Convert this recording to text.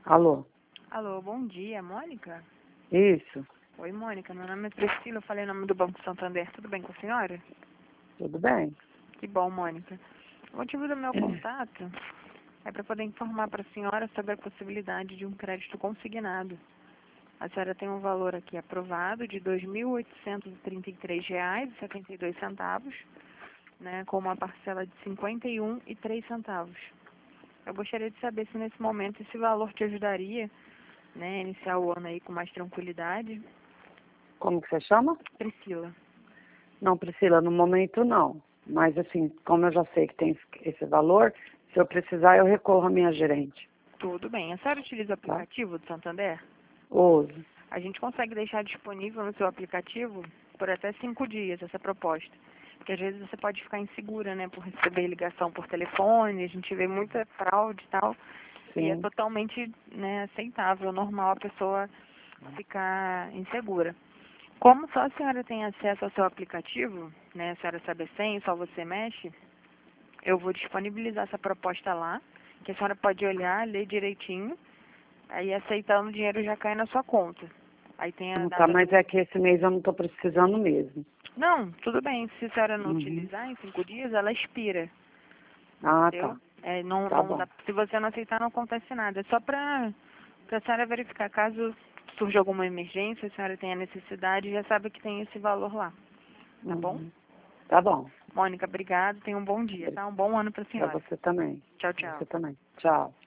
Alô? Alô, bom dia, Mônica? Isso, Oi, Mônica, meu nome é Priscila, eu falei o nome do Banco Santander, tudo bem com a senhora? tudo bem? Que bom, Mônica. O motivo do meu contato é para poder informar para a senhora sobre a possibilidade de um crédito consignado. A senhora tem um valor aqui aprovado de R$ 2.833,72, né, com uma parcela de R$ 51,03. Eu gostaria de saber se nesse momento esse valor te ajudaria, né, a iniciar o ano aí com mais tranquilidade. Como que você chama? Priscila. Não, Priscila, no momento não. Mas assim, como eu já sei que tem esse valor, se eu precisar eu recorro à minha gerente. Tudo bem. A senhora utiliza o aplicativo do Santander? Uso. A gente consegue deixar disponível no seu aplicativo por até 5 dias essa proposta. Porque às vezes você pode ficar insegura, né, por receber ligação por telefone, a gente vê muita fraude e tal, e é Sim. totalmente, né, aceitável, normal a pessoa ficar insegura. Como só a senhora tem acesso ao seu aplicativo, né, a senhora sabe a senha, só você mexe, eu vou disponibilizar essa proposta lá, que a senhora pode olhar, ler direitinho, aí aceitando o dinheiro já cai na sua conta. Aí tem a Tá, data mas do... é que esse mês eu não tô precisando mesmo. Não, tudo bem, se a senhora não Uhum. utilizar em 5 dias, ela expira, Ah, entendeu? tá. Tá Não bom. dá, se você não aceitar, não acontece nada. É só para a senhora verificar, caso surja alguma emergência, a senhora tenha necessidade, já sabe que tem esse valor lá, tá bom? Uhum. Tá bom. Mônica, obrigada, tenha um bom dia, tá? Um bom ano para a Pra senhora. você também. Tchau, Pra tchau. você também. Tchau.